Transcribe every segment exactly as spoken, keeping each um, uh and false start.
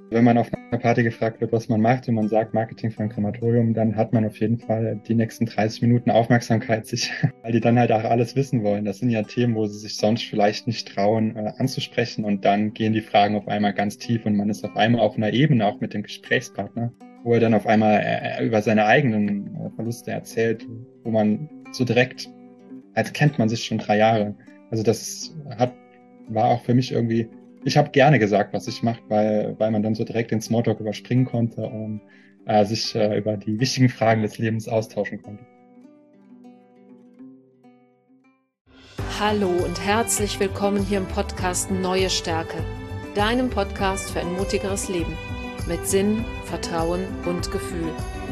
Wenn man auf einer Party gefragt wird, was man macht und man sagt Marketing für ein Krematorium, dann hat man auf jeden Fall die nächsten dreißig Minuten Aufmerksamkeit sich, weil die dann halt auch alles wissen wollen. Das sind ja Themen, wo sie sich sonst vielleicht nicht trauen äh, anzusprechen, und dann gehen die Fragen auf einmal ganz tief und man ist auf einmal auf einer Ebene auch mit dem Gesprächspartner, wo er dann auf einmal äh, über seine eigenen äh, Verluste erzählt, wo man so direkt, als kennt man sich schon drei Jahre. Also das hat, war auch für mich irgendwie, ich habe gerne gesagt, was ich mache, weil, weil man dann so direkt den Smalltalk überspringen konnte und äh, sich äh, über die wichtigen Fragen des Lebens austauschen konnte. Hallo und herzlich willkommen hier im Podcast Neue Stärke, deinem Podcast für ein mutigeres Leben mit Sinn, Vertrauen und Gefühl.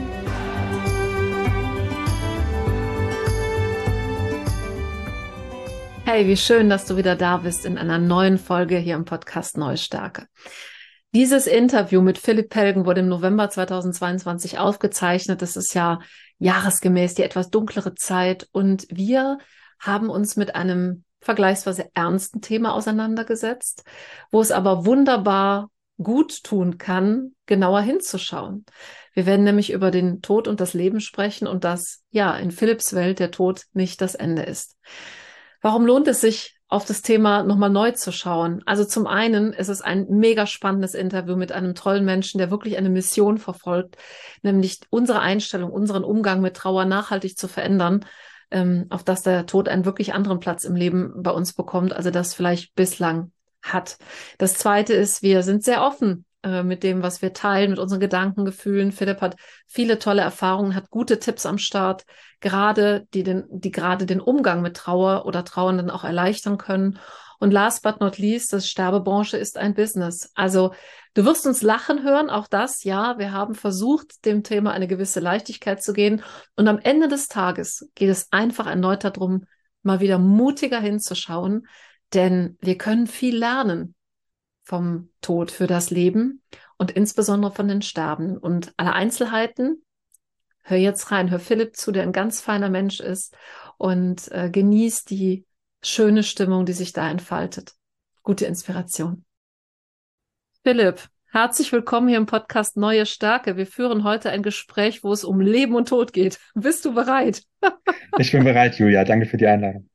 Hey, wie schön, dass du wieder da bist in einer neuen Folge hier im Podcast Neue Stärke. Dieses Interview mit Philipp Pelgen wurde im November zweitausendzweiundzwanzig aufgezeichnet. Das ist ja jahresgemäß die etwas dunklere Zeit und wir haben uns mit einem vergleichsweise ernsten Thema auseinandergesetzt, wo es aber wunderbar gut tun kann, genauer hinzuschauen. Wir werden nämlich über den Tod und das Leben sprechen und dass, ja, in Philipps Welt der Tod nicht das Ende ist. Warum lohnt es sich, auf das Thema nochmal neu zu schauen? Also zum einen ist es ein mega spannendes Interview mit einem tollen Menschen, der wirklich eine Mission verfolgt, nämlich unsere Einstellung, unseren Umgang mit Trauer nachhaltig zu verändern, ähm, auf dass der Tod einen wirklich anderen Platz im Leben bei uns bekommt, also das vielleicht bislang hat. Das Zweite ist, wir sind sehr offen äh, mit dem, was wir teilen, mit unseren Gedanken, Gefühlen. Philipp hat viele tolle Erfahrungen, hat gute Tipps am Start, gerade die den, die gerade den Umgang mit Trauer oder Trauernden auch erleichtern können. Und last but not least, das Sterbebranche ist ein Business. Also du wirst uns lachen hören, auch das, ja, wir haben versucht, dem Thema eine gewisse Leichtigkeit zu gehen. Und am Ende des Tages geht es einfach erneut darum, mal wieder mutiger hinzuschauen, denn wir können viel lernen vom Tod für das Leben und insbesondere von den Sterbenden. Und alle Einzelheiten, hör jetzt rein, hör Philipp zu, der ein ganz feiner Mensch ist und äh, genieß die schöne Stimmung, die sich da entfaltet. Gute Inspiration. Philipp, herzlich willkommen hier im Podcast Neue Stärke. Wir führen heute ein Gespräch, wo es um Leben und Tod geht. Bist du bereit? Ich bin bereit, Julia. Danke für die Einladung.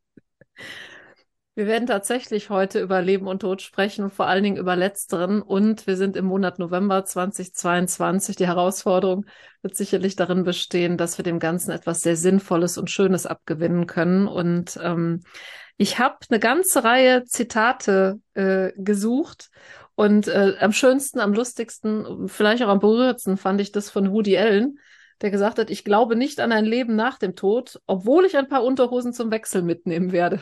Wir werden tatsächlich heute über Leben und Tod sprechen und vor allen Dingen über Letzteren. Und wir sind im Monat November zweitausendzweiundzwanzig. Die Herausforderung wird sicherlich darin bestehen, dass wir dem Ganzen etwas sehr Sinnvolles und Schönes abgewinnen können. Und ähm, ich habe eine ganze Reihe Zitate äh, gesucht. Und äh, am schönsten, am lustigsten, vielleicht auch am berührendsten fand ich das von Woody Allen, der gesagt hat, ich glaube nicht an ein Leben nach dem Tod, obwohl ich ein paar Unterhosen zum Wechsel mitnehmen werde.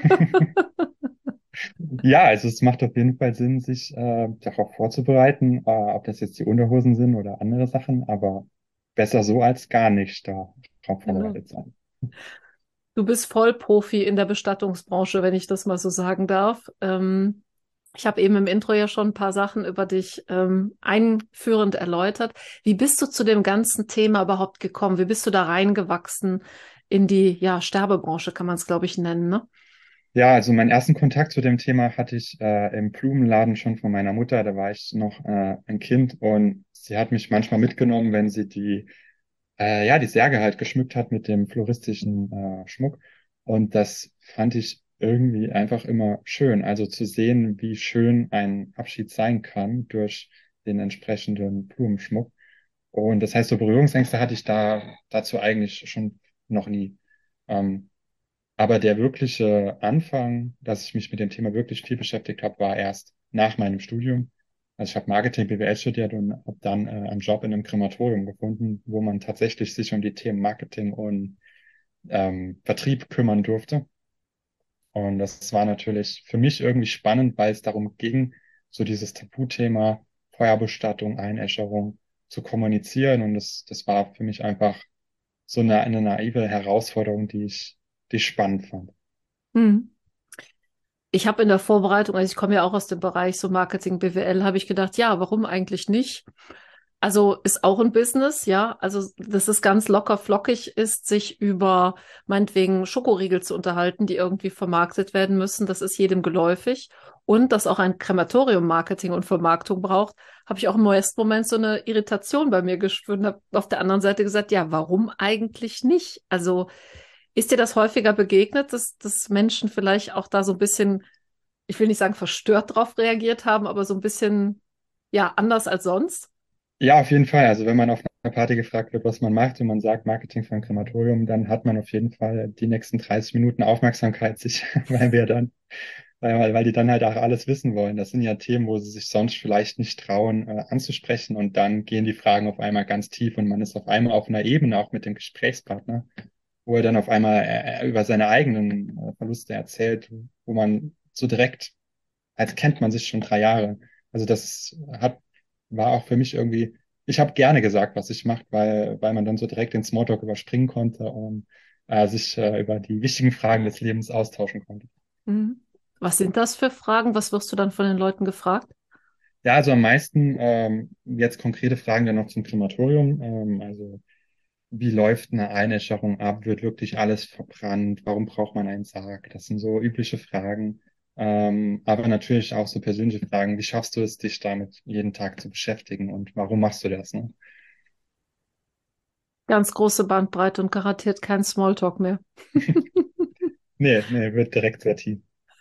Ja, also es macht auf jeden Fall Sinn, sich äh, darauf vorzubereiten, äh, ob das jetzt die Unterhosen sind oder andere Sachen, aber besser so als gar nicht darauf Genau. vorbereitet sein. Du bist Vollprofi in der Bestattungsbranche, wenn ich das mal so sagen darf. Ähm, ich habe eben im Intro ja schon ein paar Sachen über dich ähm, einführend erläutert. Wie bist du zu dem ganzen Thema überhaupt gekommen? Wie bist du da reingewachsen in die ja, Sterbebranche, kann man es, glaube ich, nennen, ne? Ja, also meinen ersten Kontakt zu dem Thema hatte ich äh, im Blumenladen schon von meiner Mutter. Da war ich noch äh, ein Kind und sie hat mich manchmal mitgenommen, wenn sie die, äh, ja, die Särge halt geschmückt hat mit dem floristischen äh, Schmuck. Und das fand ich irgendwie einfach immer schön. Also zu sehen, wie schön ein Abschied sein kann durch den entsprechenden Blumenschmuck. Und das heißt, so Berührungsängste hatte ich da dazu eigentlich schon noch nie. Ähm, aber der wirkliche Anfang, dass ich mich mit dem Thema wirklich viel beschäftigt habe, war erst nach meinem Studium. Also ich habe Marketing B W L studiert und habe dann äh, einen Job in einem Krematorium gefunden, wo man tatsächlich sich um die Themen Marketing und ähm, Vertrieb kümmern durfte. Und das war natürlich für mich irgendwie spannend, weil es darum ging, so dieses Tabuthema Feuerbestattung, Einäscherung zu kommunizieren. Und das, das war für mich einfach so eine, eine naive Herausforderung, die ich, die ich spannend fand. Hm. Ich habe in der Vorbereitung, also ich komme ja auch aus dem Bereich so Marketing, B W L, habe ich gedacht, ja, warum eigentlich nicht? Also ist auch ein Business, ja. Also, dass es ganz locker flockig ist, sich über meinetwegen Schokoriegel zu unterhalten, die irgendwie vermarktet werden müssen. Das ist jedem geläufig. Und dass auch ein Krematorium Marketing und Vermarktung braucht, habe ich auch im ersten Moment so eine Irritation bei mir gespürt und habe auf der anderen Seite gesagt, ja, warum eigentlich nicht? Also ist dir das häufiger begegnet, dass, dass Menschen vielleicht auch da so ein bisschen, ich will nicht sagen verstört drauf reagiert haben, aber so ein bisschen, ja, anders als sonst? Ja, auf jeden Fall. Also wenn man auf einer Party gefragt wird, was man macht und man sagt Marketing für ein Krematorium, dann hat man auf jeden Fall die nächsten dreißig Minuten Aufmerksamkeit sich, weil wir dann, weil, weil die dann halt auch alles wissen wollen. Das sind ja Themen, wo sie sich sonst vielleicht nicht trauen, äh, anzusprechen, und dann gehen die Fragen auf einmal ganz tief und man ist auf einmal auf einer Ebene auch mit dem Gesprächspartner, wo er dann auf einmal äh, über seine eigenen äh, Verluste erzählt, wo man so direkt, als kennt man sich schon drei Jahre. Also das hat, war auch für mich irgendwie, ich habe gerne gesagt, was ich mache, weil, weil man dann so direkt den Smalltalk überspringen konnte und äh, sich äh, über die wichtigen Fragen des Lebens austauschen konnte. Mhm. Was sind das für Fragen? Was wirst du dann von den Leuten gefragt? Ja, also am meisten ähm, jetzt konkrete Fragen dann noch zum Krematorium. Ähm, also wie läuft eine Einäscherung ab? Wird wirklich alles verbrannt? Warum braucht man einen Sarg? Das sind so übliche Fragen. Ähm, aber natürlich auch so persönliche Fragen. Wie schaffst du es, dich damit jeden Tag zu beschäftigen? Und warum machst du das, ne? Ganz große Bandbreite und garantiert kein Smalltalk mehr. Nee, nee, wird direkt sehr tief.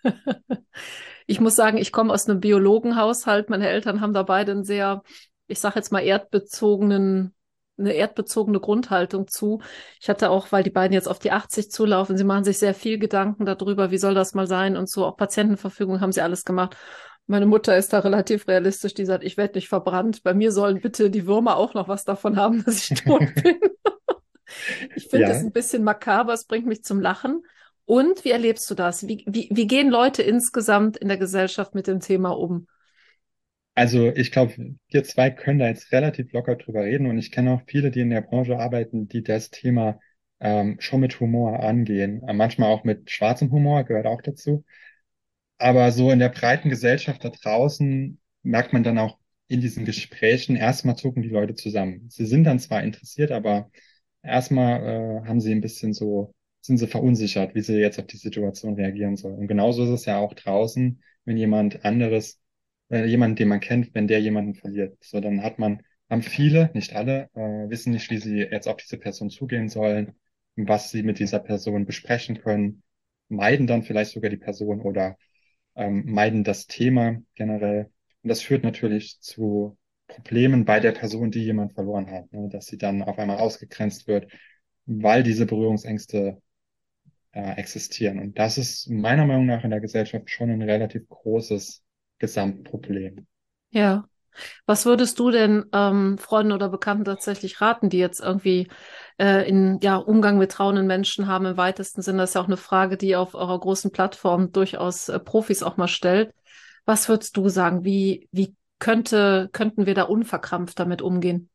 Ich muss sagen, ich komme aus einem Biologenhaushalt. Meine Eltern haben da beide einen sehr, ich sage jetzt mal, erdbezogenen, eine erdbezogene Grundhaltung zu. Ich hatte auch, weil die beiden jetzt auf die achtzig zulaufen, sie machen sich sehr viel Gedanken darüber, wie soll das mal sein und so. Auch Patientenverfügung haben sie alles gemacht. Meine Mutter ist da relativ realistisch, die sagt, ich werde nicht verbrannt. Bei mir sollen bitte die Würmer auch noch was davon haben, dass ich tot bin. Ich finde es Ja, ein bisschen makaber, es bringt mich zum Lachen. Und wie erlebst du das? Wie, wie, wie gehen Leute insgesamt in der Gesellschaft mit dem Thema um? also ich glaube, wir zwei können da jetzt relativ locker drüber reden, und ich kenne auch viele, die in der Branche arbeiten, die das Thema ähm, schon mit Humor angehen. Äh, manchmal auch mit schwarzem Humor, gehört auch dazu. Aber so in der breiten Gesellschaft da draußen merkt man dann auch in diesen Gesprächen, erstmal zucken die Leute zusammen. Sie sind dann zwar interessiert, aber erstmal äh, haben sie ein bisschen so, sind sie verunsichert, wie sie jetzt auf die Situation reagieren sollen. Und genauso ist es ja auch draußen, wenn jemand anderes, äh, jemand, den man kennt, wenn der jemanden verliert. So, dann hat man, haben viele, nicht alle, äh, wissen nicht, wie sie jetzt auf diese Person zugehen sollen, was sie mit dieser Person besprechen können, meiden dann vielleicht sogar die Person oder ähm, meiden das Thema generell. Und das führt natürlich zu Problemen bei der Person, die jemand verloren hat, ne? Dass sie dann auf einmal ausgegrenzt wird, weil diese Berührungsängste äh, existieren. Und das ist meiner Meinung nach in der Gesellschaft schon ein relativ großes Gesamtproblem. Ja. Was würdest du denn ähm, Freunden oder Bekannten tatsächlich raten, die jetzt irgendwie äh, in ja, Umgang mit trauenden Menschen haben im weitesten Sinne? Das ist ja auch eine Frage, die ihr auf eurer großen Plattform durchaus äh, Profis auch mal stellt. Was würdest du sagen? Wie, wie könnte, könnten wir da unverkrampft damit umgehen?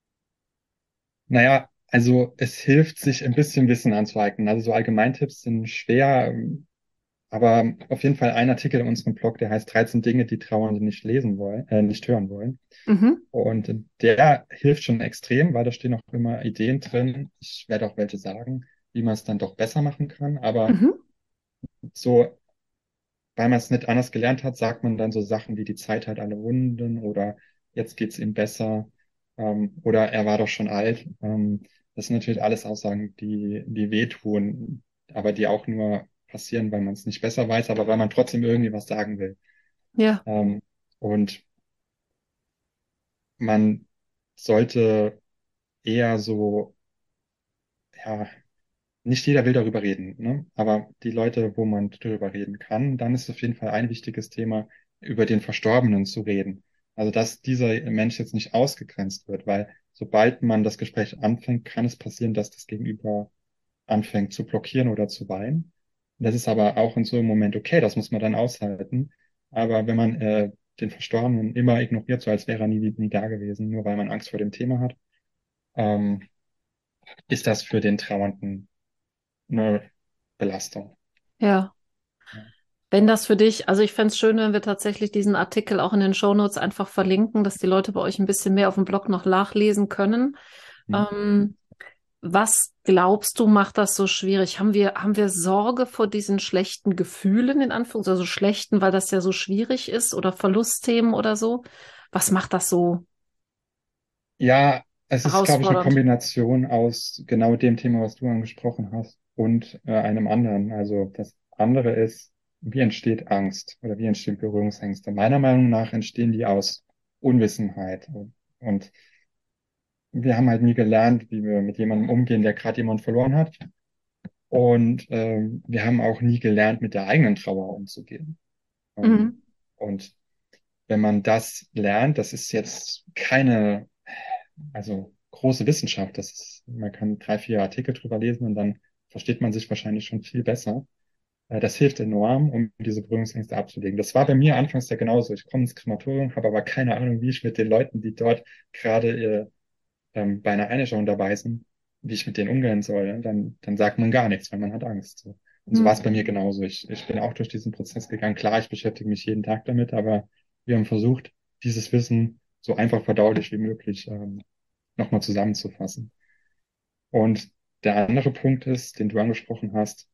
Naja, also es hilft, sich ein bisschen Wissen anzueignen. Also so Allgemeintipps sind schwer, ähm, aber auf jeden Fall ein Artikel in unserem Blog, der heißt dreizehn Dinge, die Trauernde nicht lesen wollen, äh, nicht hören wollen. Mhm. Und der hilft schon extrem, weil da stehen auch immer Ideen drin. Ich werde auch welche sagen, wie man es dann doch besser machen kann. Aber Mhm. so, weil man es nicht anders gelernt hat, sagt man dann so Sachen wie die Zeit hat alle Wunden oder jetzt geht's ihm besser, ähm, oder er war doch schon alt. Ähm, das sind natürlich alles Aussagen, die, die wehtun, aber die auch nur passieren, weil man es nicht besser weiß, aber weil man trotzdem irgendwie was sagen will. Ja, Ähm, und man sollte eher so, ja, nicht jeder will darüber reden, ne? Aber die Leute, wo man darüber reden kann, dann ist auf jeden Fall ein wichtiges Thema, über den Verstorbenen zu reden. Also, dass dieser Mensch jetzt nicht ausgegrenzt wird, weil sobald man das Gespräch anfängt, kann es passieren, dass das Gegenüber anfängt zu blockieren oder zu weinen. Das ist aber auch in so einem Moment okay, das muss man dann aushalten. Aber wenn man äh, den Verstorbenen immer ignoriert, so als wäre er nie, nie da gewesen, nur weil man Angst vor dem Thema hat, ähm, ist das für den Trauernden eine Belastung. ja. Ja. Wenn das für dich, also ich fände es schön, wenn wir tatsächlich diesen Artikel auch in den Shownotes einfach verlinken, dass die Leute bei euch ein bisschen mehr auf dem Blog noch nachlesen können. Hm. Ähm, Was glaubst du, macht das so schwierig? Haben wir, haben wir Sorge vor diesen schlechten Gefühlen, in Anführungszeichen, also schlechten, weil das ja so schwierig ist oder Verlustthemen oder so? Was macht das so Ja, es ist, glaube ich, eine herausfordernd? Kombination aus genau dem Thema, was du angesprochen hast, und äh, einem anderen. Also das andere ist, wie entsteht Angst oder wie entstehen Berührungsängste? Meiner Meinung nach entstehen die aus Unwissenheit. Und wir haben halt nie gelernt, wie wir mit jemandem umgehen, der gerade jemand verloren hat. Und ähm, wir haben auch nie gelernt, mit der eigenen Trauer umzugehen. Ähm, Mhm. und wenn man das lernt, das ist jetzt keine, also große Wissenschaft. Das ist, man kann drei, vier Artikel drüber lesen und dann versteht man sich wahrscheinlich schon viel besser. Äh, Das hilft enorm, um diese Berührungsängste abzulegen. Das war bei mir anfangs ja genauso. Ich komme ins Krematorium, habe aber keine Ahnung, wie ich mit den Leuten, die dort gerade äh, ähm, bei einer Einschauung dabei sind, wie ich mit denen umgehen soll. Dann, dann sagt man gar nichts, weil man hat Angst. So. Und so war es Mhm. bei mir genauso. Ich, ich bin auch durch diesen Prozess gegangen. Klar, ich beschäftige mich jeden Tag damit, aber wir haben versucht, dieses Wissen so einfach verdaulich wie möglich ähm, nochmal zusammenzufassen. Und der andere Punkt ist, den du angesprochen hast,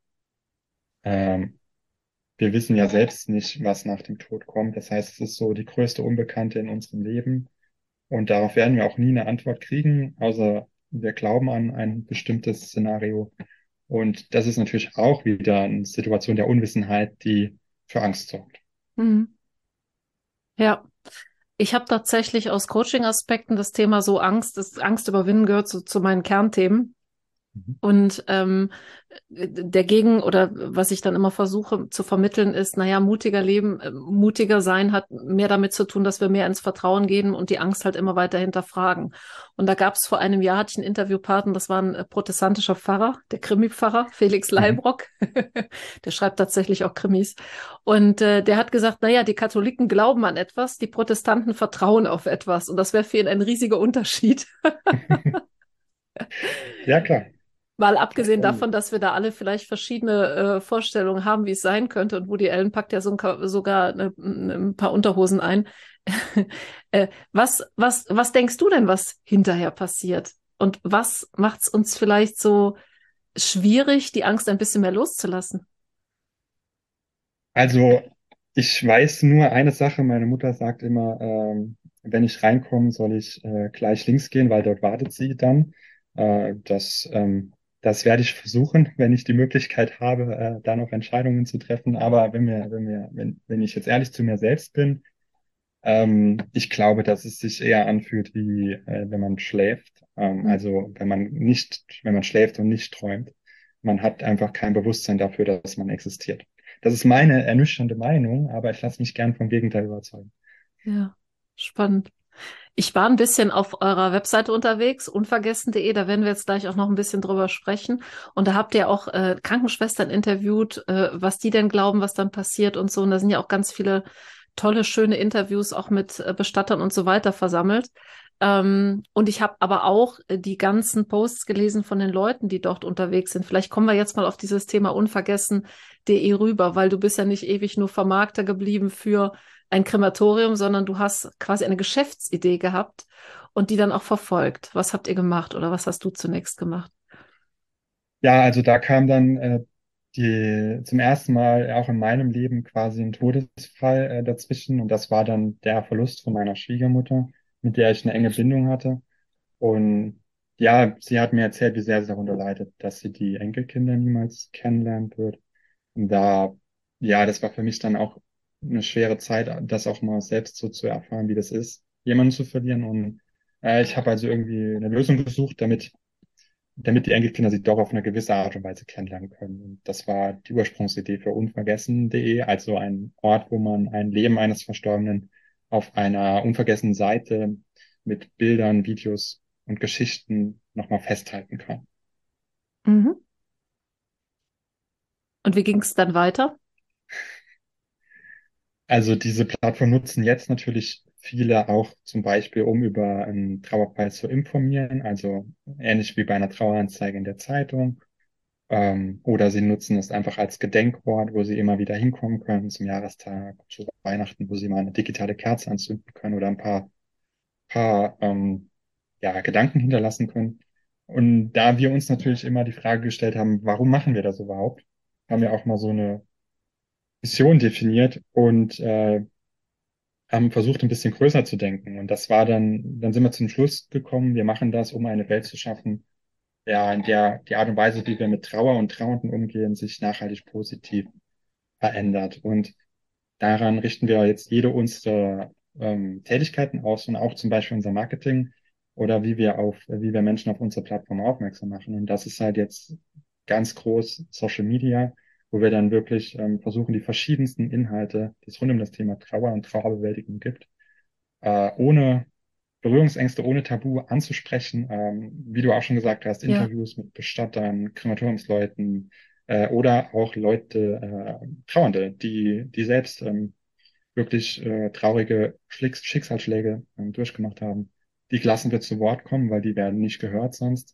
ähm, wir wissen ja selbst nicht, was nach dem Tod kommt. Das heißt, es ist so die größte Unbekannte in unserem Leben. Und darauf werden wir auch nie eine Antwort kriegen, außer wir glauben an ein bestimmtes Szenario. Und das ist natürlich auch wieder eine Situation der Unwissenheit, die für Angst sorgt. Mhm. Ja. Ich habe tatsächlich aus Coaching-Aspekten das Thema so Angst, das Angst überwinden gehört zu, zu meinen Kernthemen. Mhm. Und ähm, dagegen oder was ich dann immer versuche zu vermitteln ist, naja, mutiger leben, äh, mutiger sein hat mehr damit zu tun, dass wir mehr ins Vertrauen gehen und die Angst halt immer weiter hinterfragen. Und da gab es vor einem Jahr, hatte ich einen Interviewpartner, das war ein äh, protestantischer Pfarrer, der Krimi-Pfarrer, Felix Mhm. Leibrock. Der schreibt tatsächlich auch Krimis. Und äh, der hat gesagt, naja, die Katholiken glauben an etwas, die Protestanten vertrauen auf etwas. Und das wäre für ihn ein riesiger Unterschied. Ja, klar. Mal abgesehen Und davon, dass wir da alle vielleicht verschiedene äh, Vorstellungen haben, wie es sein könnte. Und Woody Allen packt ja so ein, sogar eine, ein paar Unterhosen ein. äh, was, was, was denkst du denn, was hinterher passiert? Und was macht es uns vielleicht so schwierig, die Angst ein bisschen mehr loszulassen? also, ich weiß nur eine Sache. Meine Mutter sagt immer, ähm, wenn ich reinkomme, soll ich äh, gleich links gehen, weil dort wartet sie dann. Äh, das, ähm, das werde ich versuchen, wenn ich die Möglichkeit habe, äh, da noch Entscheidungen zu treffen. Aber wenn wir, wenn wir, wenn, wenn ich jetzt ehrlich zu mir selbst bin, ähm, ich glaube, dass es sich eher anfühlt, wie äh, wenn man schläft. Ähm, Hm. also wenn man nicht, wenn man schläft und nicht träumt. Man hat einfach kein Bewusstsein dafür, dass man existiert. Das ist meine ernüchternde Meinung, aber ich lasse mich gern vom Gegenteil überzeugen. Ja, spannend. Ich war ein bisschen auf eurer Webseite unterwegs, unvergessen punkt de, da werden wir jetzt gleich auch noch ein bisschen drüber sprechen. Und da habt ihr auch äh, Krankenschwestern interviewt, äh, was die denn glauben, was dann passiert und so. Und da sind ja auch ganz viele tolle, schöne Interviews auch mit äh, Bestattern und so weiter versammelt. Ähm, und ich habe aber auch äh, die ganzen Posts gelesen von den Leuten, die dort unterwegs sind. Vielleicht kommen wir jetzt mal auf dieses Thema unvergessen punkt de rüber, weil du bist ja nicht ewig nur Vermarkter geblieben für ein Krematorium, sondern du hast quasi eine Geschäftsidee gehabt und die dann auch verfolgt. Was habt ihr gemacht oder was hast du zunächst gemacht? Ja, also da kam dann äh, die zum ersten Mal auch in meinem Leben quasi ein Todesfall äh, dazwischen und das war dann der Verlust von meiner Schwiegermutter, mit der ich eine enge Bindung hatte. Und ja, sie hat mir erzählt, wie sehr sie darunter leidet, dass sie die Enkelkinder niemals kennenlernen wird. Und da, ja, das war für mich dann auch eine schwere Zeit, das auch mal selbst so zu erfahren, wie das ist, jemanden zu verlieren. Und äh, ich habe also irgendwie eine Lösung gesucht, damit, damit die Enkelkinder sie doch auf eine gewisse Art und Weise kennenlernen können. Und das war die Ursprungsidee für unvergessen punkt de, also ein Ort, wo man ein Leben eines Verstorbenen auf einer unvergessenen Seite mit Bildern, Videos und Geschichten nochmal festhalten kann. Mhm. Und wie ging es dann weiter? Also diese Plattform nutzen jetzt natürlich viele auch zum Beispiel, um über einen Trauerfall zu informieren, also ähnlich wie bei einer Traueranzeige in der Zeitung. Ähm, oder sie nutzen es einfach als Gedenkort, wo sie immer wieder hinkommen können zum Jahrestag, zu Weihnachten, wo sie mal eine digitale Kerze anzünden können oder ein paar, paar ähm, ja, Gedanken hinterlassen können. Und da wir uns natürlich immer die Frage gestellt haben, warum machen wir das überhaupt, haben wir auch mal so eine Mission definiert und äh, haben versucht, ein bisschen größer zu denken. Und das war dann, dann sind wir zum Schluss gekommen, wir machen das, um eine Welt zu schaffen, ja, in der die Art und Weise, wie wir mit Trauer und Trauernden umgehen, sich nachhaltig positiv verändert. Und daran richten wir jetzt jede unserer ähm, Tätigkeiten aus und auch zum Beispiel unser Marketing oder wie wir auf, wie wir Menschen auf unsere Plattform aufmerksam machen. Und das ist halt jetzt ganz groß Social Media, wo wir dann wirklich ähm, versuchen, die verschiedensten Inhalte, die es rund um das Thema Trauer und Trauerbewältigung gibt, äh, ohne Berührungsängste, ohne Tabu anzusprechen. Ähm, wie du auch schon gesagt hast, Ja, Interviews mit Bestattern, Krematoriumsleuten äh, oder auch Leute, äh, Trauernde, die, die selbst ähm, wirklich äh, traurige Schlicks Schicksalsschläge ähm, durchgemacht haben. Die lassen wir zu Wort kommen, weil die werden nicht gehört sonst.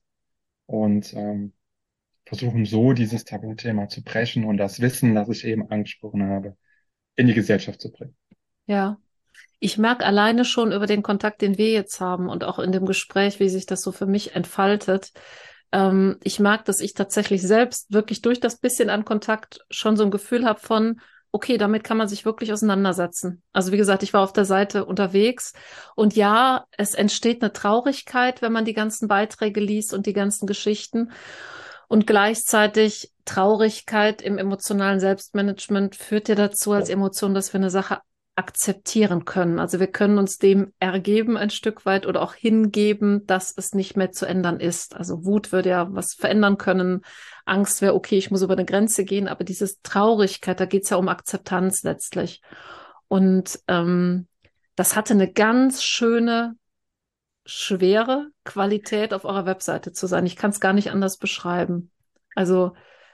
Und ähm, versuchen so dieses Tabuthema zu brechen und das Wissen, das ich eben angesprochen habe, in die Gesellschaft zu bringen. ja. Ich merke alleine schon über den Kontakt, den wir jetzt haben und auch in dem Gespräch, wie sich das so für mich entfaltet. Ähm, ich mag, dass ich tatsächlich selbst wirklich durch das bisschen an Kontakt schon so ein Gefühl habe von, okay, damit kann man sich wirklich auseinandersetzen. Also wie gesagt, ich war auf der Seite unterwegs und ja, es entsteht eine Traurigkeit, wenn man die ganzen Beiträge liest und die ganzen Geschichten. Und gleichzeitig Traurigkeit im emotionalen Selbstmanagement führt ja dazu als Emotion, dass wir eine Sache akzeptieren können. Also wir können uns dem ergeben ein Stück weit oder auch hingeben, dass es nicht mehr zu ändern ist. Also Wut würde ja was verändern können. Angst wäre, okay, ich muss über eine Grenze gehen. Aber dieses Traurigkeit, da geht es ja um Akzeptanz letztlich. Und ähm, das hatte eine ganz schöne, schwere Qualität auf eurer Webseite zu sein. Ich kann es gar nicht anders beschreiben. Also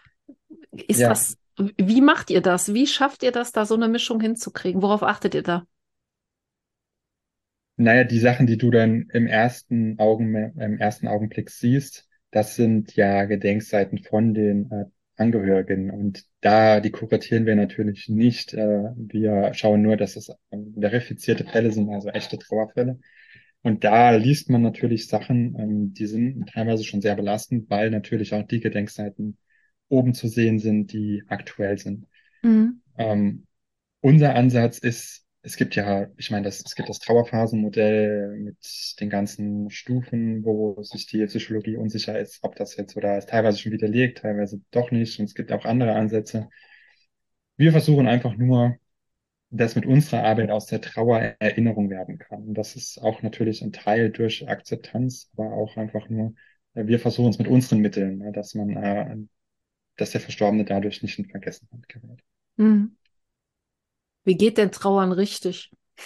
ist Ja, das, wie macht ihr das? Wie schafft ihr das, da so eine Mischung hinzukriegen? Worauf achtet ihr da? naja, die Sachen, die du dann im ersten Augen, im ersten Augenblick siehst, das sind ja Gedenkseiten von den äh, Angehörigen. Und da, die kuratieren wir natürlich nicht. Äh, wir schauen nur, dass es ähm, verifizierte Fälle sind, also echte Trauerfälle. Und da liest man natürlich Sachen, ähm, die sind teilweise schon sehr belastend, weil natürlich auch die Gedenkseiten oben zu sehen sind, die aktuell sind. Mhm. Ähm, Unser Ansatz ist, es gibt ja, ich meine, das, es gibt das Trauerphasenmodell mit den ganzen Stufen, wo sich die Psychologie unsicher ist, ob das jetzt oder ist teilweise schon widerlegt, teilweise doch nicht. Und es gibt auch andere Ansätze. Wir versuchen einfach nur, dass mit unserer Arbeit aus der Trauer Erinnerung werden kann. Und das ist auch natürlich ein Teil durch Akzeptanz, aber auch einfach nur, äh, wir versuchen es mit unseren Mitteln, ne, dass man, äh, dass der Verstorbene dadurch nicht in Vergessenheit gerät. Mhm. Wie geht denn Trauern richtig?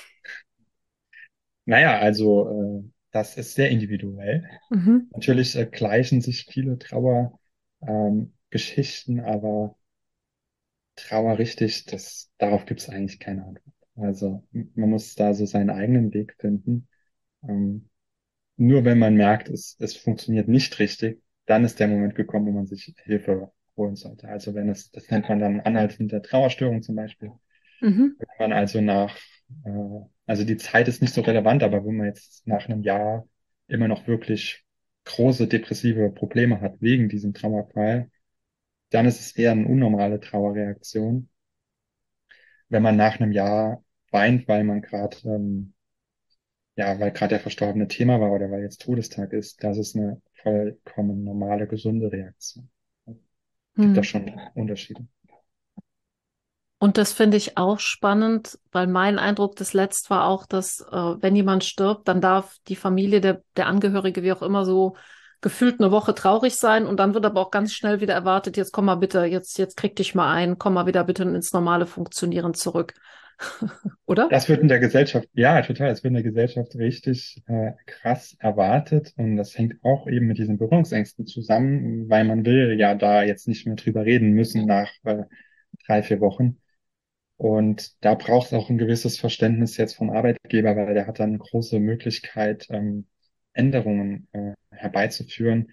Naja, also äh, das ist sehr individuell. Mhm. Natürlich äh, gleichen sich viele Trauer, ähm, Geschichten, aber Trauer richtig, das, darauf gibt es eigentlich keine Antwort. Also m- man muss da so seinen eigenen Weg finden. Ähm, Nur wenn man merkt, es, es funktioniert nicht richtig, dann ist der Moment gekommen, wo man sich Hilfe holen sollte. Also wenn es, das nennt man dann anhaltende Trauerstörung zum Beispiel. Mhm. Wenn man also nach, äh, also die Zeit ist nicht so relevant, aber wenn man jetzt nach einem Jahr immer noch wirklich große depressive Probleme hat wegen diesem Trauerfall, dann ist es eher eine unnormale Trauerreaktion. Wenn man nach einem Jahr weint, weil man gerade, ähm, ja, weil gerade der Verstorbene Thema war oder weil jetzt Todestag ist, das ist eine vollkommen normale, gesunde Reaktion. Gibt da Mhm. schon Unterschiede. Und das finde ich auch spannend, weil mein Eindruck das letzt war auch, dass äh, wenn jemand stirbt, dann darf die Familie, der, der Angehörige, wie auch immer, so gefühlt eine Woche traurig sein und dann wird aber auch ganz schnell wieder erwartet, jetzt komm mal bitte, jetzt, jetzt krieg dich mal ein, komm mal wieder bitte ins normale Funktionieren zurück. Oder? Das wird in der Gesellschaft, ja, total, es wird in der Gesellschaft richtig äh, krass erwartet und das hängt auch eben mit diesen Berührungsängsten zusammen, weil man will ja da jetzt nicht mehr drüber reden müssen nach äh, drei, vier Wochen. Und da braucht es auch ein gewisses Verständnis jetzt vom Arbeitgeber, weil der hat dann eine große Möglichkeit, ähm, Änderungen äh, herbeizuführen.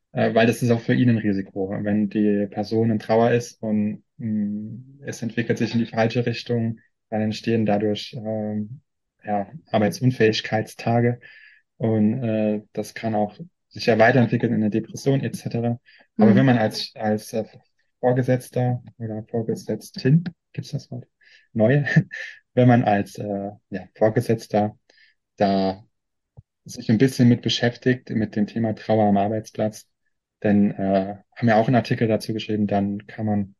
äh, weil das ist auch für ihn ein Risiko. Wenn die Person in Trauer ist und mh, es entwickelt sich in die falsche Richtung, dann entstehen dadurch ähm, ja, Arbeitsunfähigkeitstage und äh, das kann auch sich ja weiterentwickeln in eine Depression et cetera. Aber wenn Hm. man als, als äh, Vorgesetzter oder Vorgesetztin, gibt's das Wort? Neue, wenn man als äh, ja, Vorgesetzter da sich ein bisschen mit beschäftigt, mit dem Thema Trauer am Arbeitsplatz, denn äh, haben ja auch einen Artikel dazu geschrieben, dann kann man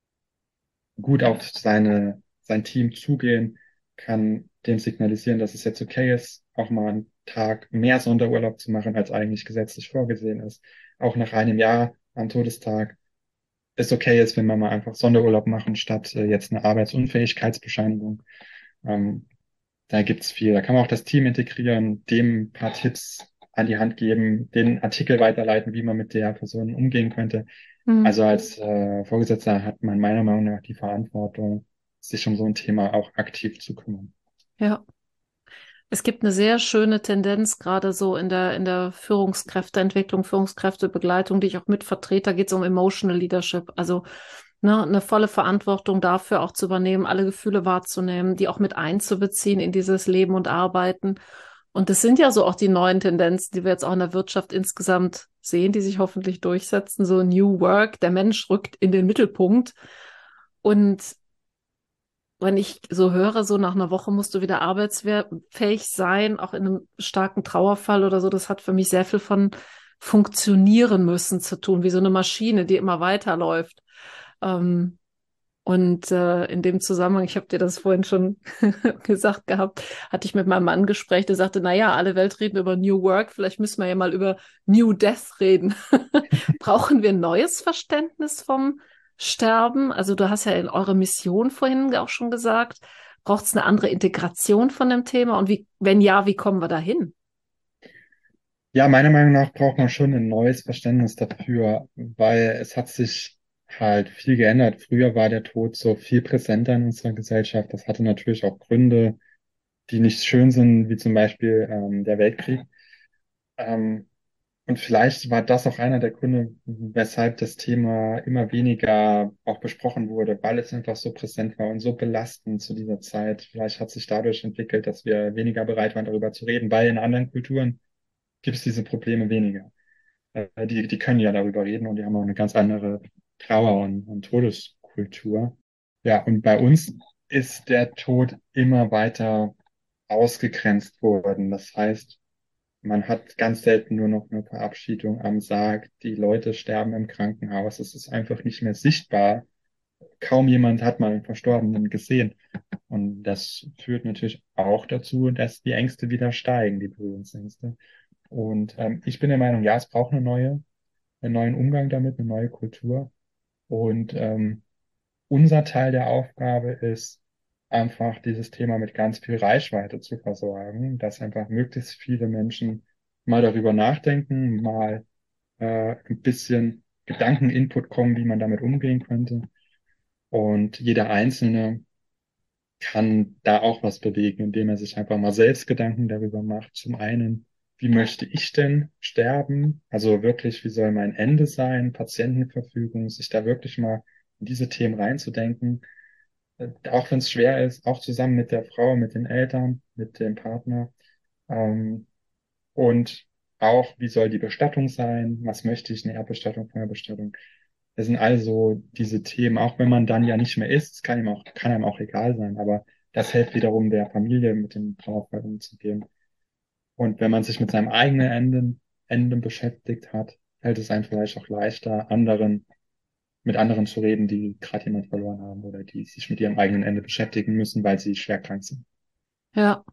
gut auf seine, sein Team zugehen, kann dem signalisieren, dass es jetzt okay ist, auch mal einen Tag mehr Sonderurlaub zu machen, als eigentlich gesetzlich vorgesehen ist. Auch nach einem Jahr am Todestag ist okay ist, wenn wir mal einfach Sonderurlaub machen, statt äh, jetzt eine Arbeitsunfähigkeitsbescheinigung. Ähm, Da gibt's viel. Da kann man auch das Team integrieren, dem ein paar Tipps an die Hand geben, den Artikel weiterleiten, wie man mit der Person umgehen könnte. Hm. Also als äh, Vorgesetzter hat man meiner Meinung nach die Verantwortung, sich um so ein Thema auch aktiv zu kümmern. Ja. Es gibt eine sehr schöne Tendenz, gerade so in der, in der Führungskräfteentwicklung, Führungskräftebegleitung, die ich auch mit vertrete. Da geht es um Emotional Leadership. Also ne, eine volle Verantwortung dafür auch zu übernehmen, alle Gefühle wahrzunehmen, die auch mit einzubeziehen in dieses Leben und Arbeiten. Und das sind ja so auch die neuen Tendenzen, die wir jetzt auch in der Wirtschaft insgesamt sehen, die sich hoffentlich durchsetzen. So New Work, der Mensch rückt in den Mittelpunkt. Und wenn ich so höre, so nach einer Woche musst du wieder arbeitsfähig sein, auch in einem starken Trauerfall oder so, das hat für mich sehr viel von funktionieren müssen zu tun, wie so eine Maschine, die immer weiterläuft. Ähm, und äh, in dem Zusammenhang, ich habe dir das vorhin schon gesagt gehabt, hatte ich mit meinem Mann ein Gespräch, der sagte, na ja, alle Welt reden über New Work, vielleicht müssen wir ja mal über New Death reden. Brauchen wir ein neues Verständnis vom Sterben? Also du hast ja in eurer Mission vorhin auch schon gesagt, braucht es eine andere Integration von dem Thema? Und wie, wenn ja, wie kommen wir dahin? Ja, meiner Meinung nach braucht man schon ein neues Verständnis dafür, weil es hat sich halt viel geändert. Früher war der Tod so viel präsenter in unserer Gesellschaft. Das hatte natürlich auch Gründe, die nicht schön sind, wie zum Beispiel ähm, der Weltkrieg. Ähm, Und vielleicht war das auch einer der Gründe, weshalb das Thema immer weniger auch besprochen wurde, weil es einfach so präsent war und so belastend zu dieser Zeit. Vielleicht hat sich dadurch entwickelt, dass wir weniger bereit waren, darüber zu reden, weil in anderen Kulturen gibt es diese Probleme weniger. Äh, die, die können ja darüber reden und die haben auch eine ganz andere Trauer- und, und Todeskultur. Ja, und bei uns ist der Tod immer weiter ausgegrenzt worden. Das heißt, man hat ganz selten nur noch eine Verabschiedung am Sarg. Die Leute sterben im Krankenhaus. Es ist einfach nicht mehr sichtbar. Kaum jemand hat mal einen Verstorbenen gesehen. Und das führt natürlich auch dazu, dass die Ängste wieder steigen, die Berührungsängste. Und ähm, ich bin der Meinung, ja, es braucht eine neue, einen neuen Umgang damit, eine neue Kultur. Und ähm, unser Teil der Aufgabe ist, einfach dieses Thema mit ganz viel Reichweite zu versorgen, dass einfach möglichst viele Menschen mal darüber nachdenken, mal äh, ein bisschen Gedankeninput kommen, wie man damit umgehen könnte. Und jeder Einzelne kann da auch was bewegen, indem er sich einfach mal selbst Gedanken darüber macht. Zum einen, wie möchte ich denn sterben? Also wirklich, wie soll mein Ende sein? Patientenverfügung, sich da wirklich mal in diese Themen reinzudenken, äh, auch wenn es schwer ist, auch zusammen mit der Frau, mit den Eltern, mit dem Partner. Ähm, und auch, wie soll die Bestattung sein? Was möchte ich, eine Erdbestattung, Feuerbestattung? Das sind also diese Themen, auch wenn man dann ja nicht mehr ist, es kann ihm auch, kann einem auch egal sein, aber das hilft wiederum der Familie, mit dem Trauerfall umzugehen. Und wenn man sich mit seinem eigenen Enden, Enden beschäftigt hat, fällt es einem vielleicht auch leichter, anderen, mit anderen zu reden, die gerade jemand verloren haben oder die sich mit ihrem eigenen Ende beschäftigen müssen, weil sie schwer krank sind. Ja,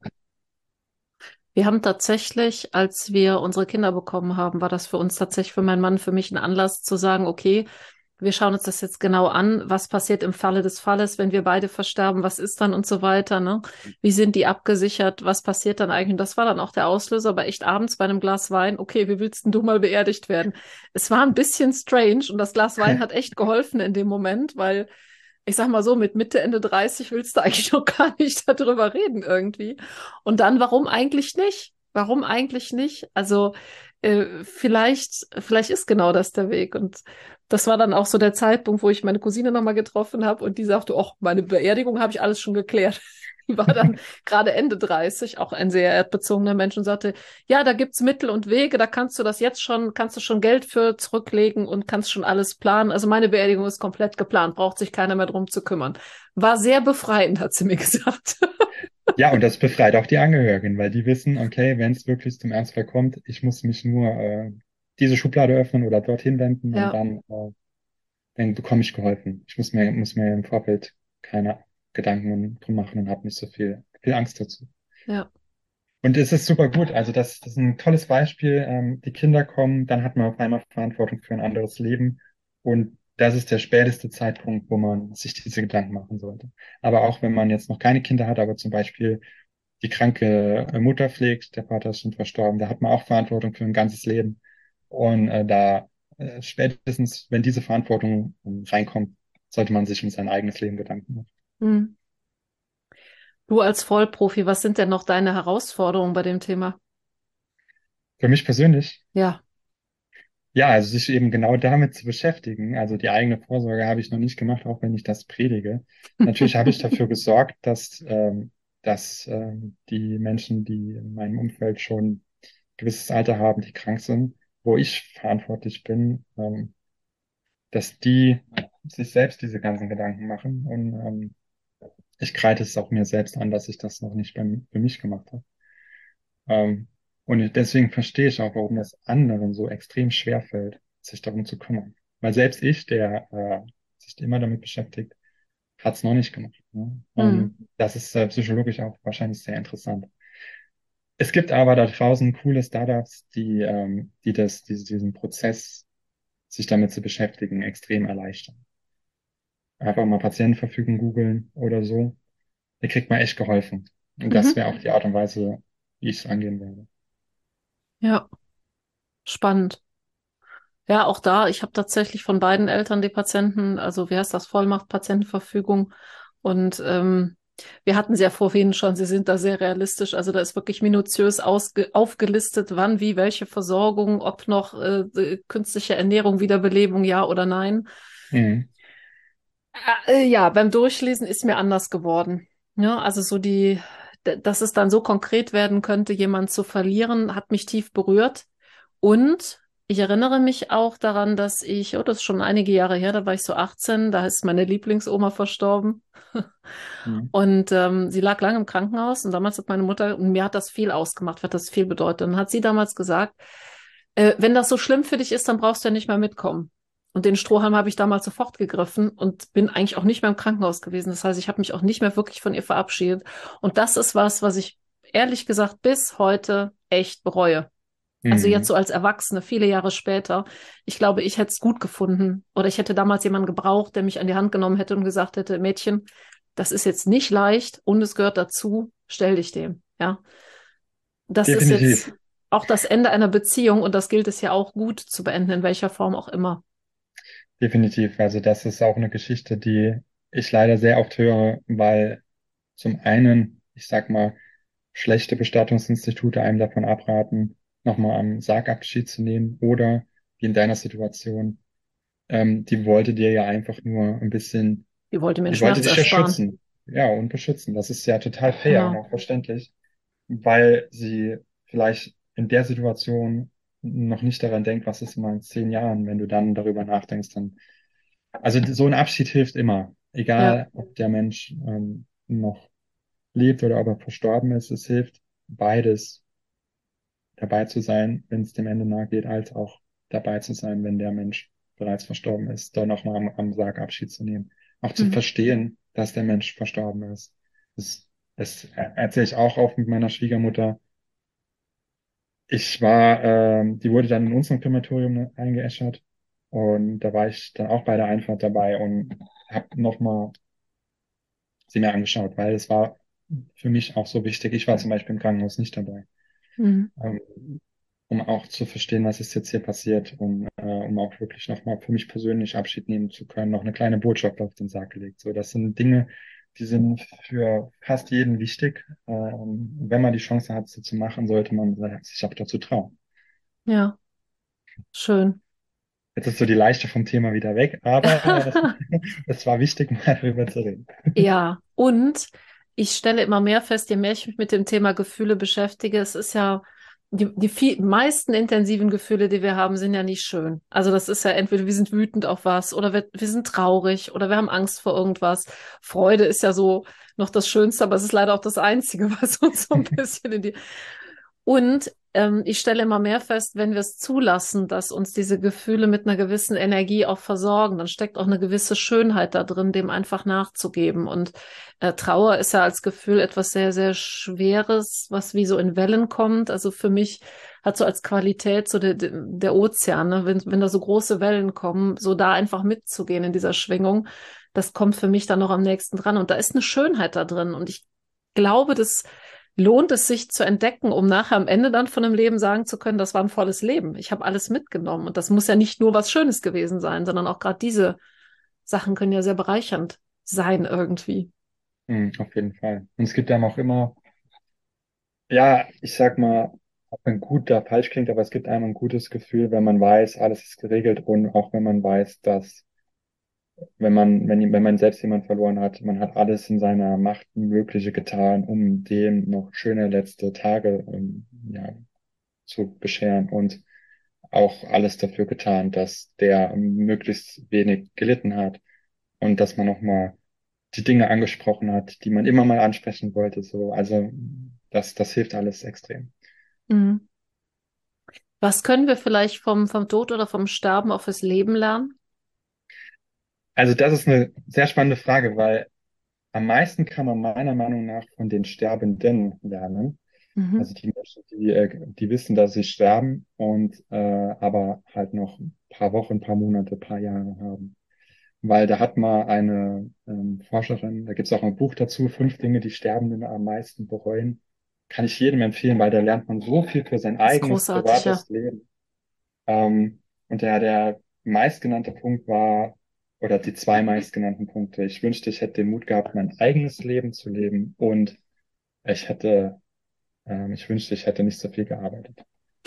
wir haben tatsächlich, als wir unsere Kinder bekommen haben, war das für uns tatsächlich, für meinen Mann, für mich ein Anlass zu sagen, okay, wir schauen uns das jetzt genau an, was passiert im Falle des Falles, wenn wir beide versterben, was ist dann und so weiter, ne? Wie sind die abgesichert, was passiert dann eigentlich? Und das war dann auch der Auslöser, aber echt abends bei einem Glas Wein, okay, wie willst denn du mal beerdigt werden? Es war ein bisschen strange und das Glas Wein hat echt geholfen in dem Moment, weil ich sag mal so, mit Mitte, Ende dreißig willst du eigentlich noch gar nicht darüber reden irgendwie. Und dann, warum eigentlich nicht? Warum eigentlich nicht? Also äh, vielleicht, vielleicht ist genau das der Weg. Und das war dann auch so der Zeitpunkt, wo ich meine Cousine nochmal getroffen habe und die sagte, ach, meine Beerdigung habe ich alles schon geklärt. Die war dann gerade Ende dreißig, auch ein sehr erdbezogener Mensch und sagte, ja, da gibt's Mittel und Wege, da kannst du das jetzt schon, kannst du schon Geld für zurücklegen und kannst schon alles planen. Also meine Beerdigung ist komplett geplant, braucht sich keiner mehr drum zu kümmern. War sehr befreiend, hat sie mir gesagt. Ja, und das befreit auch die Angehörigen, weil die wissen, okay, wenn es wirklich zum Ernstfall kommt, ich muss mich nur äh, diese Schublade öffnen oder dorthin wenden und Ja, dann, äh, dann bekomme ich geholfen. Ich muss mir, muss mir im Vorfeld keine Gedanken drum machen und habe nicht so viel, viel Angst dazu. ja. Und es ist super gut. Also das, das ist ein tolles Beispiel. Ähm, die Kinder kommen, dann hat man auf einmal Verantwortung für ein anderes Leben. Und das ist der späteste Zeitpunkt, wo man sich diese Gedanken machen sollte. Aber auch wenn man jetzt noch keine Kinder hat, aber zum Beispiel die kranke äh, Mutter pflegt, der Vater ist schon verstorben, da hat man auch Verantwortung für ein ganzes Leben. Und äh, da äh, spätestens, wenn diese Verantwortung ähm, reinkommt, sollte man sich um sein eigenes Leben Gedanken machen. Hm. Du als Vollprofi, was sind denn noch deine Herausforderungen bei dem Thema? Für mich persönlich, Ja. ja, also sich eben genau damit zu beschäftigen. Also die eigene Vorsorge habe ich noch nicht gemacht, auch wenn ich das predige. Natürlich habe ich dafür gesorgt, dass, ähm, dass ähm, die Menschen, die in meinem Umfeld schon ein gewisses Alter haben, die krank sind, wo ich verantwortlich bin, ähm, dass die sich selbst diese ganzen Gedanken machen. Und ähm, ich kreide es auch mir selbst an, dass ich das noch nicht bei, für mich gemacht habe. Ähm, und deswegen verstehe ich auch, warum es anderen so extrem schwer fällt, sich darum zu kümmern. Weil selbst ich, der äh, sich immer damit beschäftigt, hat es noch nicht gemacht. Ne? Hm. Und das ist äh, psychologisch auch wahrscheinlich sehr interessant. Es gibt aber da draußen coole Startups, die, ähm, die das, die, diesen Prozess, sich damit zu beschäftigen, extrem erleichtern. Einfach mal Patientenverfügung googeln oder so. Da kriegt man echt geholfen. Und das Mhm. wäre auch die Art und Weise, wie ich es angehen werde. Ja, spannend. Ja, auch da, ich habe tatsächlich von beiden Eltern die Patienten, also wie heißt das, Vollmacht, Patientenverfügung. Und ähm, wir hatten sie ja vorhin schon, sie sind da sehr realistisch. Also da ist wirklich minutiös ausge aufgelistet, wann, wie, welche Versorgung, ob noch äh, äh, künstliche Ernährung, Wiederbelebung, ja oder nein. Mhm. Äh, ja, beim Durchlesen ist mir anders geworden. Ja, also so die, d- dass es dann so konkret werden könnte, jemand zu verlieren, hat mich tief berührt. Und ich erinnere mich auch daran, dass ich, oh, das ist schon einige Jahre her, da war ich so achtzehn, da ist meine Lieblingsoma verstorben. Mhm. Und ähm, sie lag lange im Krankenhaus und damals hat meine Mutter, und mir hat das viel ausgemacht, hat das viel bedeutet. Und hat sie damals gesagt, äh, wenn das so schlimm für dich ist, dann brauchst du ja nicht mehr mitkommen. Und den Strohhalm habe ich damals sofort gegriffen und bin eigentlich auch nicht mehr im Krankenhaus gewesen. Das heißt, ich habe mich auch nicht mehr wirklich von ihr verabschiedet. Und das ist was, was ich ehrlich gesagt bis heute echt bereue. Also jetzt Mhm. so als Erwachsene, viele Jahre später. Ich glaube, ich hätte es gut gefunden. Oder ich hätte damals jemanden gebraucht, der mich an die Hand genommen hätte und gesagt hätte, Mädchen, das ist jetzt nicht leicht und es gehört dazu, stell dich dem. Ja, das ist Definitiv, jetzt auch das Ende einer Beziehung und das gilt es ja auch gut zu beenden, in welcher Form auch immer. definitiv. Also das ist auch eine Geschichte, die ich leider sehr oft höre, weil zum einen, ich sag mal, schlechte Bestattungsinstitute einem davon abraten, nochmal am Sarg Abschied zu nehmen oder wie in deiner Situation, ähm, die wollte dir ja einfach nur ein bisschen, Die wollte mir den die wollte Schmerz dich ja ersparen. schützen. Ja, und beschützen. Das ist ja total fair und Genau. auch verständlich, weil sie vielleicht in der Situation noch nicht daran denkt, was ist mal in zehn Jahren, wenn du dann darüber nachdenkst, dann, also so ein Abschied hilft immer, Ja. egal ob der Mensch ähm, noch lebt oder ob er verstorben ist, es hilft beides dabei zu sein, wenn es dem Ende nahe geht, als auch dabei zu sein, wenn der Mensch bereits verstorben ist, da nochmal am, am Sarg Abschied zu nehmen. Auch zu Mhm. verstehen, dass der Mensch verstorben ist. Das, das erzähle ich auch oft mit meiner Schwiegermutter. Ich war, ähm, die wurde dann in unserem Krematorium eingeäschert und da war ich dann auch bei der Einfahrt dabei und habe nochmal sie mir angeschaut, weil es war für mich auch so wichtig. Ich war zum Beispiel im Krankenhaus nicht dabei. Mhm. Ähm, um auch zu verstehen, was ist jetzt hier passiert, um, äh, um auch wirklich nochmal für mich persönlich Abschied nehmen zu können, noch eine kleine Botschaft auf den Sarg gelegt. So, das sind Dinge, die sind für fast jeden wichtig. Ähm, wenn man die Chance hat, sie zu machen, sollte man sich auch dazu trauen. Ja, schön. Jetzt ist so die Leichte vom Thema wieder weg, aber äh, es war wichtig, mal darüber zu reden. Ja, und ich stelle immer mehr fest, je mehr ich mich mit dem Thema Gefühle beschäftige, es ist ja, die, die viel, meisten intensiven Gefühle, die wir haben, sind ja nicht schön. Also das ist ja entweder wir sind wütend auf was oder wir, wir sind traurig oder wir haben Angst vor irgendwas. Freude ist ja so noch das Schönste, aber es ist leider auch das Einzige, was uns so ein bisschen in die und ähm, ich stelle immer mehr fest, wenn wir es zulassen, dass uns diese Gefühle mit einer gewissen Energie auch versorgen, dann steckt auch eine gewisse Schönheit da drin, dem einfach nachzugeben. Und äh, Trauer ist ja als Gefühl etwas sehr, sehr Schweres, was wie so in Wellen kommt. Also für mich hat so als Qualität so der, der Ozean, ne? Wenn, wenn da so große Wellen kommen, so da einfach mitzugehen in dieser Schwingung, das kommt für mich dann noch am nächsten dran. Und da ist eine Schönheit da drin. Und ich glaube, dass lohnt es sich zu entdecken, um nachher am Ende dann von einem Leben sagen zu können, das war ein volles Leben. Ich habe alles mitgenommen. Und das muss ja nicht nur was Schönes gewesen sein, sondern auch gerade diese Sachen können ja sehr bereichernd sein irgendwie. Mhm, auf jeden Fall. Und es gibt einem auch immer, ja, ich sag mal, auch wenn gut da falsch klingt, aber es gibt einem ein gutes Gefühl, wenn man weiß, alles ist geregelt und auch wenn man weiß, dass wenn man, wenn, wenn man selbst jemand verloren hat, man hat alles in seiner Macht Mögliche getan, um dem noch schöne letzte Tage, ähm, ja, zu bescheren und auch alles dafür getan, dass der möglichst wenig gelitten hat und dass man nochmal die Dinge angesprochen hat, die man immer mal ansprechen wollte, so. Also, das, das hilft alles extrem. Mhm. Was können wir vielleicht vom, vom Tod oder vom Sterben auch fürs Leben lernen? Also, das ist eine sehr spannende Frage, weil am meisten kann man meiner Meinung nach von den Sterbenden lernen. Mhm. Also die Menschen, die, äh, die wissen, dass sie sterben und äh, aber halt noch ein paar Wochen, ein paar Monate, ein paar Jahre haben. Weil da hat mal eine ähm, Forscherin, da gibt es auch ein Buch dazu, fünf Dinge, die Sterbenden am meisten bereuen. Kann ich jedem empfehlen, weil da lernt man so viel für sein Das ist eigenes großartig, ja. privates Leben. Ähm, und der, der meistgenannte Punkt war, oder die zwei meistgenannten Punkte, ich wünschte, ich hätte den Mut gehabt, mein eigenes Leben zu leben und ich hätte, ähm, ich wünschte, ich hätte nicht so viel gearbeitet.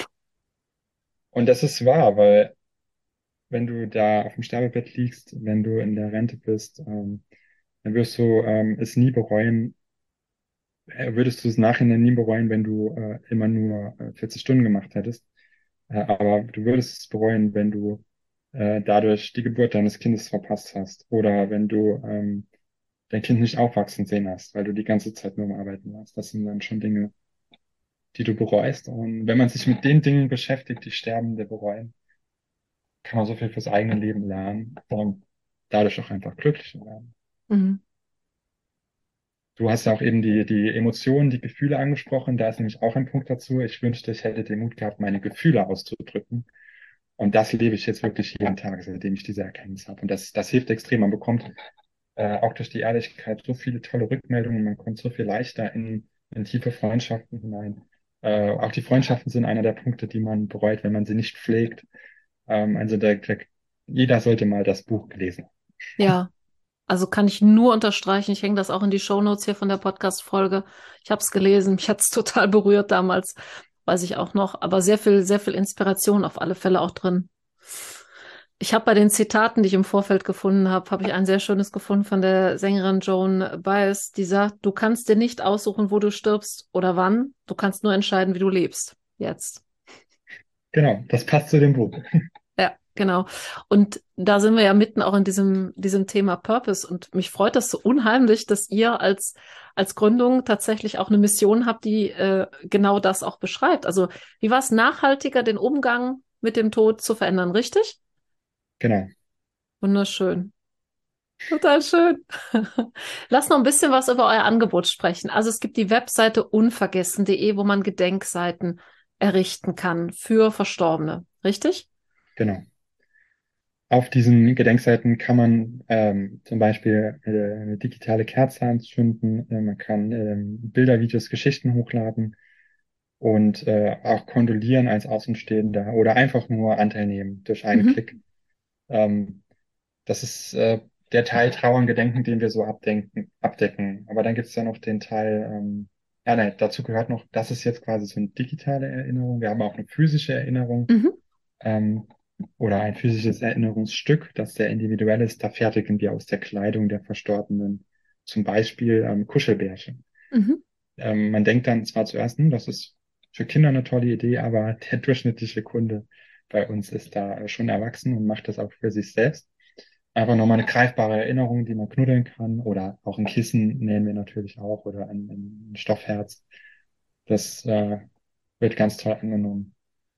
Und das ist wahr, weil wenn du da auf dem Sterbebett liegst, wenn du in der Rente bist, ähm, dann wirst du ähm, es nie bereuen, äh, würdest du es nachher nie bereuen, wenn du äh, immer nur äh, vierzig Stunden gemacht hättest. Äh, aber du würdest es bereuen, wenn du äh, dadurch die Geburt deines Kindes verpasst hast oder wenn du ähm, dein Kind nicht aufwachsen sehen hast, weil du die ganze Zeit nur am Arbeiten warst. Das sind dann schon Dinge, die du bereust. Und wenn man sich mit den Dingen beschäftigt, die Sterbende bereuen, kann man so viel fürs eigene Leben lernen und dadurch auch einfach glücklicher werden. Mhm. Du hast ja auch eben die, die Emotionen, die Gefühle angesprochen. Da ist nämlich auch ein Punkt dazu. Ich wünschte, ich hätte den Mut gehabt, meine Gefühle auszudrücken. Und das lebe ich jetzt wirklich jeden Tag, seitdem ich diese Erkenntnis habe. Und das, das hilft extrem. Man bekommt äh, auch durch die Ehrlichkeit so viele tolle Rückmeldungen. Man kommt so viel leichter in, in tiefe Freundschaften hinein. Äh, auch die Freundschaften sind einer der Punkte, die man bereut, wenn man sie nicht pflegt. Ähm, also der, der, jeder sollte mal das Buch lesen. Ja, also kann ich nur unterstreichen. Ich hänge das auch in die Shownotes hier von der Podcast-Folge. Ich habe es gelesen, mich hat es total berührt damals, weiß ich auch noch. Aber sehr viel, sehr viel Inspiration auf alle Fälle auch drin. Ich habe bei den Zitaten, die ich im Vorfeld gefunden habe, habe ich ein sehr schönes gefunden von der Sängerin Joan Baez, die sagt, du kannst dir nicht aussuchen, wo du stirbst oder wann. Du kannst nur entscheiden, wie du lebst. Jetzt. Genau, das passt zu dem Buch. Ja, genau. Und da sind wir ja mitten auch in diesem, diesem Thema Purpose. Und mich freut das so unheimlich, dass ihr als, als Gründung tatsächlich auch eine Mission habt, die äh, genau das auch beschreibt. Also, wie war es nachhaltiger, den Umgang mit dem Tod zu verändern, richtig? Genau. Wunderschön. Total schön. Lass noch ein bisschen was über euer Angebot sprechen. Also es gibt die Webseite unvergessen punkt de, wo man Gedenkseiten errichten kann für Verstorbene. Richtig? Genau. Auf diesen Gedenkseiten kann man ähm, zum Beispiel äh, eine digitale Kerze anzünden, äh, man kann ähm, Bilder, Videos, Geschichten hochladen und äh, auch kondolieren als Außenstehender oder einfach nur Anteil nehmen durch einen Mhm. Klick. Ähm, das ist äh, der Teil Trauern, Gedenken, den wir so abdenken, abdecken. Aber dann gibt es ja noch den Teil ähm, Ja, nein, dazu gehört noch, das ist jetzt quasi so eine digitale Erinnerung. Wir haben auch eine physische Erinnerung, Mhm, ähm, oder ein physisches Erinnerungsstück, das sehr individuell ist. Da fertigen wir aus der Kleidung der Verstorbenen zum Beispiel ähm, Kuschelbärchen. mhm, Ähm, man denkt dann zwar zuerst, hm, das ist für Kinder eine tolle Idee, aber der durchschnittliche Kunde bei uns ist da schon erwachsen und macht das auch für sich selbst. Einfach nochmal eine greifbare Erinnerung, die man knuddeln kann, oder auch ein Kissen nähen wir natürlich auch, oder ein, ein Stoffherz. Das äh, wird ganz toll angenommen.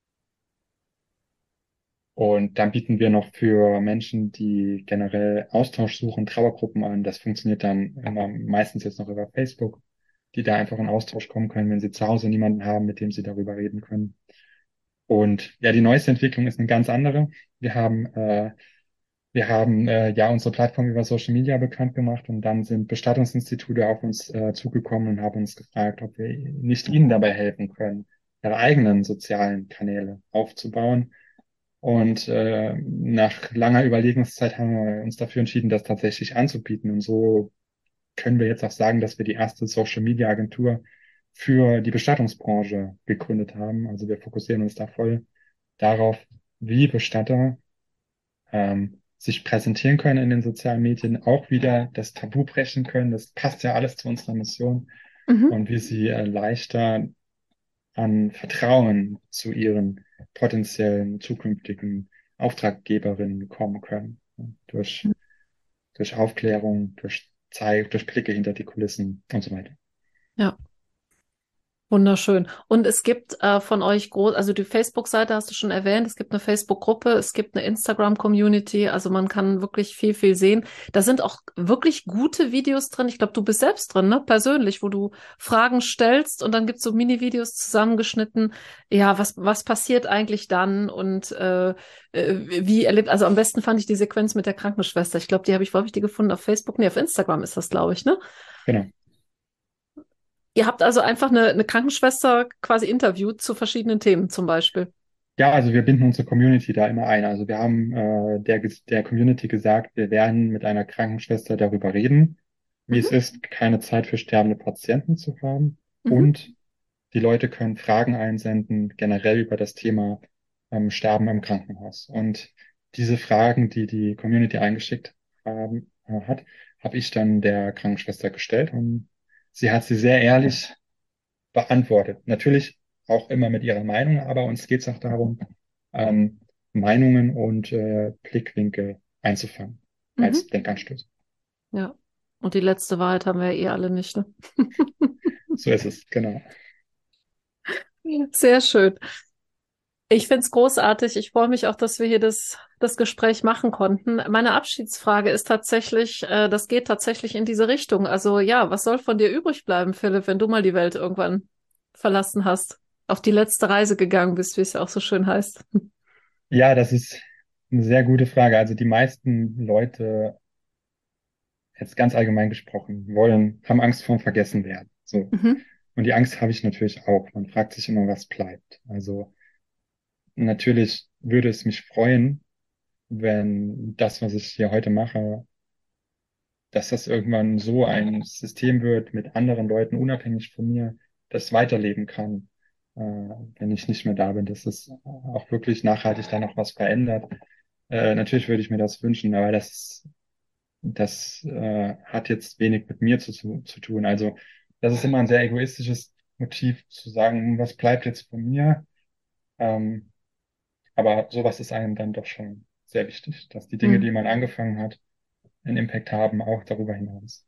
Und dann bieten wir noch für Menschen, die generell Austausch suchen, Trauergruppen an. Das funktioniert dann immer meistens jetzt noch über Facebook, die da einfach in Austausch kommen können, wenn sie zu Hause niemanden haben, mit dem sie darüber reden können. Und ja, die neueste Entwicklung ist eine ganz andere. Wir haben, äh, wir haben äh, ja unsere Plattform über Social Media bekannt gemacht, und dann sind Bestattungsinstitute auf uns äh, zugekommen und haben uns gefragt, ob wir nicht ihnen dabei helfen können, ihre eigenen sozialen Kanäle aufzubauen. Und äh, nach langer Überlegungszeit haben wir uns dafür entschieden, das tatsächlich anzubieten. Und so können wir jetzt auch sagen, dass wir die erste Social Media Agentur für die Bestattungsbranche gegründet haben. Also wir fokussieren uns da voll darauf, wie Bestatter ähm, sich präsentieren können in den sozialen Medien, auch wieder das Tabu brechen können. Das passt ja alles zu unserer Mission, mhm. und wie sie äh, leichter an Vertrauen zu ihren potenziellen zukünftigen Auftraggeberinnen kommen können. Durch, durch Aufklärung, durch Zeig, durch Blicke hinter die Kulissen und so weiter. Ja. Wunderschön. Und es gibt äh, von euch groß, also die Facebook-Seite hast du schon erwähnt, es gibt eine Facebook-Gruppe, es gibt eine Instagram-Community, also man kann wirklich viel, viel sehen. Da sind auch wirklich gute Videos drin. Ich glaube, du bist selbst drin, ne? Persönlich, wo du Fragen stellst und dann gibt's so Mini-Videos zusammengeschnitten. Ja, was, was passiert eigentlich dann und äh, äh, wie erlebt, also am besten fand ich die Sequenz mit der Krankenschwester. Ich glaube, die habe ich, wo habe ich die gefunden? Auf Facebook? Nee, auf Instagram ist das, glaube ich, ne? Genau. Ihr habt also einfach eine, eine Krankenschwester quasi interviewt zu verschiedenen Themen zum Beispiel. Ja, also wir binden unsere Community da immer ein. Also wir haben äh, der, der Community gesagt, wir werden mit einer Krankenschwester darüber reden, wie es Mhm, ist, keine Zeit für sterbende Patienten zu haben. mhm, Und die Leute können Fragen einsenden, generell über das Thema ähm, Sterben im Krankenhaus. Und diese Fragen, die die Community eingeschickt haben, äh, hat, habe ich dann der Krankenschwester gestellt, und sie hat sie sehr ehrlich beantwortet. Natürlich auch immer mit ihrer Meinung, aber uns geht es auch darum, ähm, Meinungen und äh, Blickwinkel einzufangen als mhm. Denkanstoß. Ja. Und die letzte Wahrheit haben wir ja eh alle nicht, ne? So ist es, genau. Sehr schön. Ich finde es großartig. Ich freue mich auch, dass wir hier das, das Gespräch machen konnten. Meine Abschiedsfrage ist tatsächlich, äh, das geht tatsächlich in diese Richtung. Also ja, was soll von dir übrig bleiben, Philipp, wenn du mal die Welt irgendwann verlassen hast, auf die letzte Reise gegangen bist, wie es ja auch so schön heißt? Ja, das ist eine sehr gute Frage. Also die meisten Leute, jetzt ganz allgemein gesprochen, wollen, haben Angst vorm Vergessenwerden. So. Mhm, Und die Angst habe ich natürlich auch. Man fragt sich immer, was bleibt. Also natürlich würde es mich freuen, wenn das, was ich hier heute mache, dass das irgendwann so ein System wird mit anderen Leuten, unabhängig von mir, das weiterleben kann, äh, wenn ich nicht mehr da bin, dass es auch wirklich nachhaltig dann noch was verändert. Äh, natürlich würde ich mir das wünschen, aber das, das äh, hat jetzt wenig mit mir zu, zu, zu tun. Also das ist immer ein sehr egoistisches Motiv zu sagen, hm, was bleibt jetzt von mir? Ähm, aber sowas ist einem dann doch schon sehr wichtig, dass die Dinge, die mhm. man angefangen hat, einen Impact haben, auch darüber hinaus.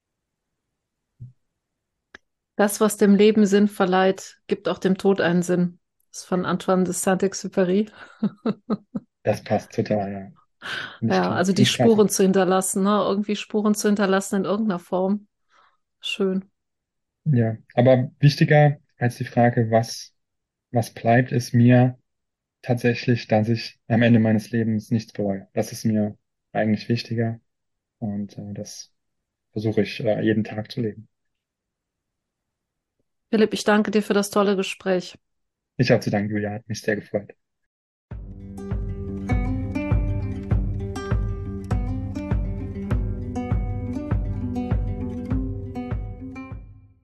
Das, was dem Leben Sinn verleiht, gibt auch dem Tod einen Sinn. Das ist von Antoine de Saint-Exupéry. Das passt total, ja. Finde ich, Ja, klar. also Finde die ich klasse. Spuren zu hinterlassen, ne? Irgendwie Spuren zu hinterlassen in irgendeiner Form. Schön. Ja, aber wichtiger als die Frage, was, was bleibt, ist mir tatsächlich, dass ich am Ende meines Lebens nichts bereue. Das ist mir eigentlich wichtiger, und äh, das versuche ich äh, jeden Tag zu leben. Philipp, ich danke dir für das tolle Gespräch. Ich habe zu danken, Julia, hat mich sehr gefreut.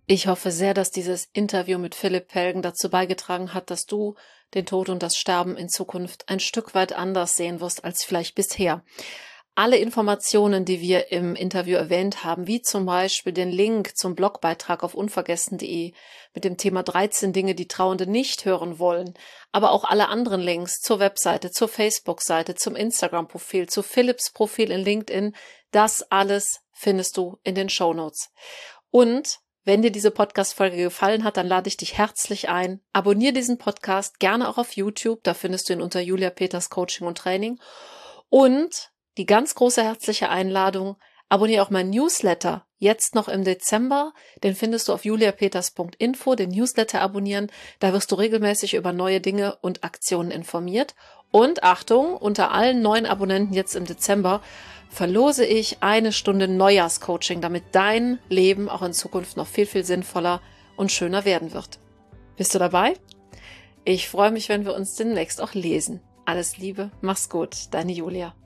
Ich hoffe sehr, dass dieses Interview mit Philipp Pelgen dazu beigetragen hat, dass du den Tod und das Sterben in Zukunft ein Stück weit anders sehen wirst als vielleicht bisher. Alle Informationen, die wir im Interview erwähnt haben, wie zum Beispiel den Link zum Blogbeitrag auf unvergessen punkt de mit dem Thema dreizehn Dinge, die Trauernde nicht hören wollen, aber auch alle anderen Links zur Webseite, zur Facebook-Seite, zum Instagram-Profil, zu Philipps Profil in LinkedIn, das alles findest du in den Shownotes. Und wenn dir diese Podcast-Folge gefallen hat, dann lade ich dich herzlich ein. Abonniere diesen Podcast gerne auch auf YouTube, da findest du ihn unter Julia Peters Coaching und Training. Und die ganz große herzliche Einladung, abonniere auch meinen Newsletter, jetzt noch im Dezember, den findest du auf julia peters punkt info, den Newsletter abonnieren, da wirst du regelmäßig über neue Dinge und Aktionen informiert. Und Achtung, unter allen neuen Abonnenten jetzt im Dezember verlose ich eine Stunde Neujahrscoaching, damit dein Leben auch in Zukunft noch viel, viel sinnvoller und schöner werden wird. Bist du dabei? Ich freue mich, wenn wir uns demnächst auch lesen. Alles Liebe, mach's gut, deine Julia.